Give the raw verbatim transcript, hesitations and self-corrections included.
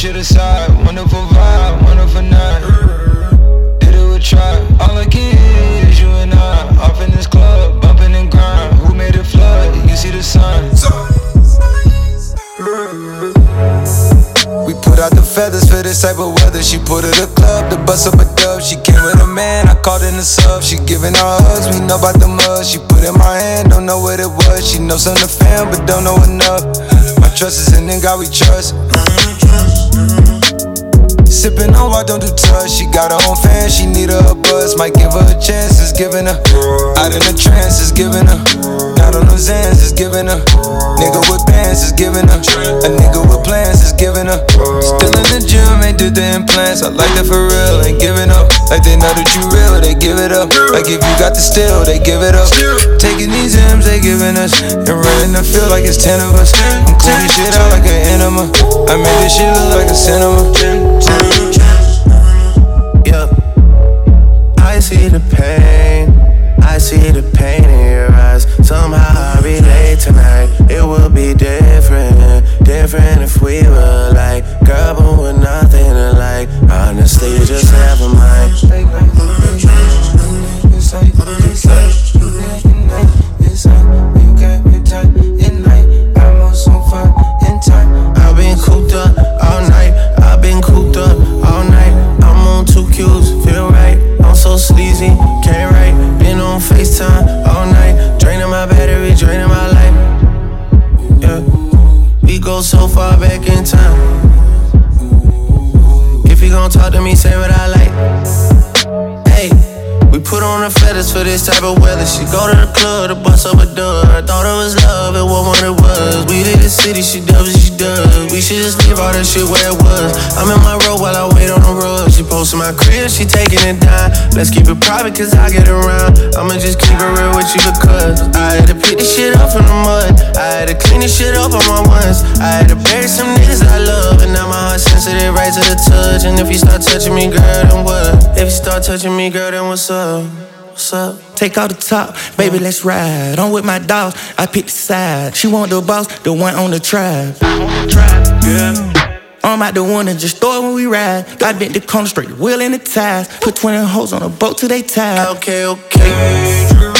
shit aside, wonderful vibe, wonderful night. Did it with try, all I can hear is you and I. Off in this club, bumping and grind. Who made it flood? You see the sun. We put out the feathers for this type of weather. She put her to the club to bust up a dub. She came with a man, I called in the sub. She giving her hugs, we know about the mud. She put in my hand, don't know what it was. She knows something to fam, but don't know enough. My trust is in God we trust. Sippin' on why don't do touch. She got her own fan, she need her a buzz. Might give her a chance, it's giving her. Out in a trance, it's giving her. Not on those ends, it's giving her. Nigga with bands, it's giving her. A nigga with plans, it's giving her. Still in the gym, ain't did the implants. I like that for real, ain't giving up. Like they know that you real, they give it up. Like if you got the steal, they give it up. Taking these M's, they giving us. And running the field like it's ten of us. I'm cleaning shit out like an enema. I made this shit look like a cinema. Yeah, I see the pain, I see the pain in your eyes. Somehow I relate tonight. It would be different, different if we were like, girl, but we're nothing alike. Honestly, just never mind. I've been cooped up all night. I've been cooped up all night. I'm on two Q's, feel right. I'm so sleazy, can't write. Been on FaceTime all night. Draining my battery, draining my life. Yeah, we go so far back in time. If you gon' talk to me, say what I like. Hey, we put on the feathers for this type of weather. She go to the club to bust up a dub. I thought it was love, it wasn't what it was. We did the city, she does what she does. We should just leave all that shit where it was. I'm in my road while I wait on the road. She posted my crib, she taking it down. Let's keep it private cause I get around. I'ma just keep it real with you because I had to pick this shit up from the mud. I had to clean this shit up on my ones. I had to bury some niggas I love. And now my heart sensitive right to the touch. And if you start touching me, girl, then what? If you start touching me, girl, then what's up? What's up? Take out the top, baby, let's ride. I'm with my dogs, I pick the side. She want the boss, the one on the trap. Yeah. I'm out the one and just throw it when we ride. I bent the corner straight, the wheel in the ties. Put twenty hoes on a boat till they tired. Okay, okay.